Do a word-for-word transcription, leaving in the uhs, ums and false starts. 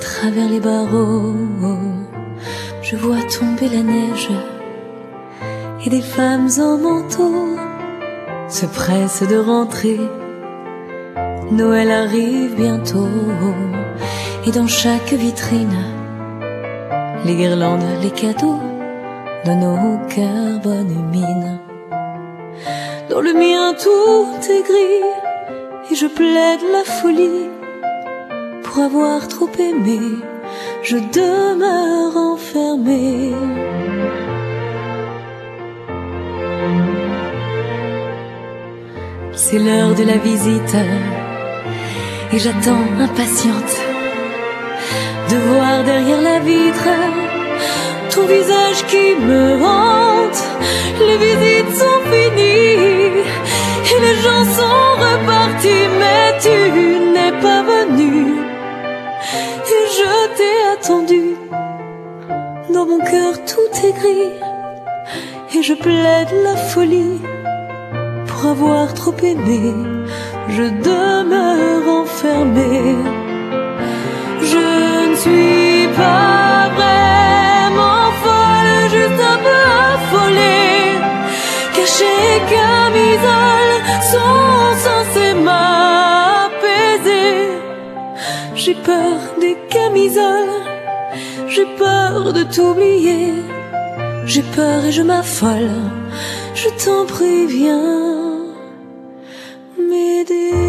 travers les barreaux, je vois tomber la neige et des femmes en manteau se pressent de rentrer. Noël arrive bientôt et dans chaque vitrine, les guirlandes, les cadeaux de nos cœurs bonne mine. Dans le mien tout est gris et je plaide la folie. Pour avoir trop aimé, je demeure enfermée. C'est l'heure de la visite et j'attends impatiente de voir derrière la vitre ton visage qui me hante. Les visites sont finies et les gens sont repartis, mais tu n'es pas venu et je t'ai attendu. Dans mon cœur tout est gris et je plaide la folie. Pour avoir trop aimé, je demeure enfermée. Je ne suis pas vraiment folle, juste un peu affolée. Cachée et camisole sont censées m'apaiser. J'ai peur des camisoles, j'ai peur de t'oublier. J'ai peur et je m'affole, je t'en prie viens m'aider.